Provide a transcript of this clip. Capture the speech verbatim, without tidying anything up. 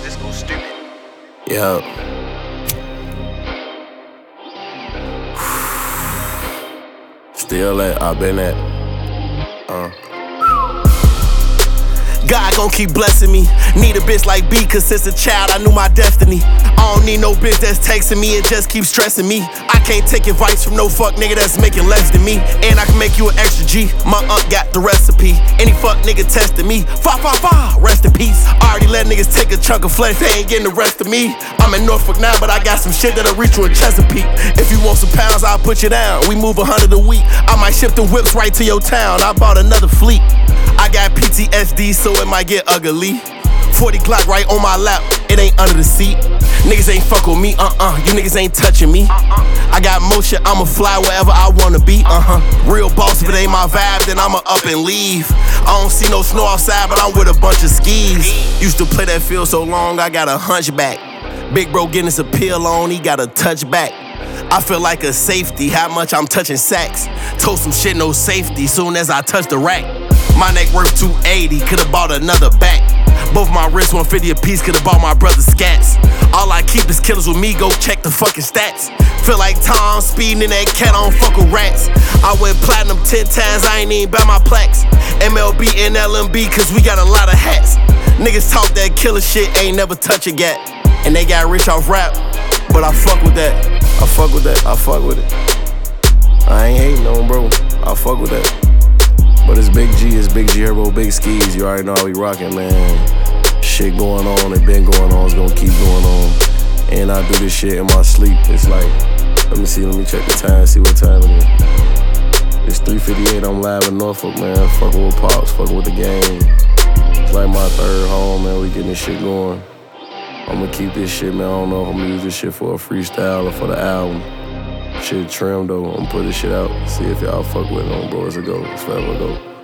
This go stupid. Yeah. Still at, I been at. Uh. God gon' keep blessing me. Need a bitch like B, cause since a child I knew my destiny. I don't need no bitch that's texting me and just keep stressing me. I can't take advice from no fuck nigga that's making less than me. And I can make you an extra G. My aunt got the recipe. Any fuck nigga testing me, fa fa fa, rest in peace. I already let niggas take a chunk of flesh, they ain't getting the rest of me. I'm in Norfolk now, but I got some shit that'll reach you in Chesapeake. If you want some pounds, I'll put you down. We move a hundred a week. I might ship the whips right to your town. I bought another fleet. I got P T S D, so it might get ugly. forty Glock right on my lap, it ain't under the seat. Niggas ain't fuck with me, uh-uh, you niggas ain't touching me. I got motion, I'ma fly wherever I wanna be, uh-huh. Real boss, if it ain't my vibe, then I'ma up and leave. I don't see no snow outside, but I'm with a bunch of skis. Used to play that field so long, I got a hunchback. Big bro getting his appeal on, he got a touchback. I feel like a safety, how much I'm touching sacks. Told some shit, no safety, soon as I touch the rack. My neck worth two eighty, could've bought another back. Both my wrists one fifty a piece, could've bought my brother scats. All I keep is killers with me, go check the fucking stats. Feel like Tom speeding in that cat, I don't fuck with rats. I went platinum ten times, I ain't even buy my plaques. M L B and L M B, cause we got a lot of hats. Niggas talk that killer shit, ain't never touch a gat. And they got rich off rap, but I fuck with that. I fuck with that, I fuck with it. I ain't hating on bro, I fuck with that. But it's Big G, it's Big G Herbo, Big Skis. You already know how we rockin', man. Shit going on, it been going on, it's gonna keep going on. And I do this shit in my sleep. It's like, let me see, let me check the time, see what time it is. It's three fifty-eight, I'm live in Norfolk, man. Fucking with Pops, fucking with the game. It's like my third home, man. We getting this shit going. I'ma keep this shit, man. I don't know if I'm gonna use this shit for a freestyle or for the album. Shit trim though, I'm gonna put this shit out. See if y'all fuck with it on bro, it's a go, it's forever a go.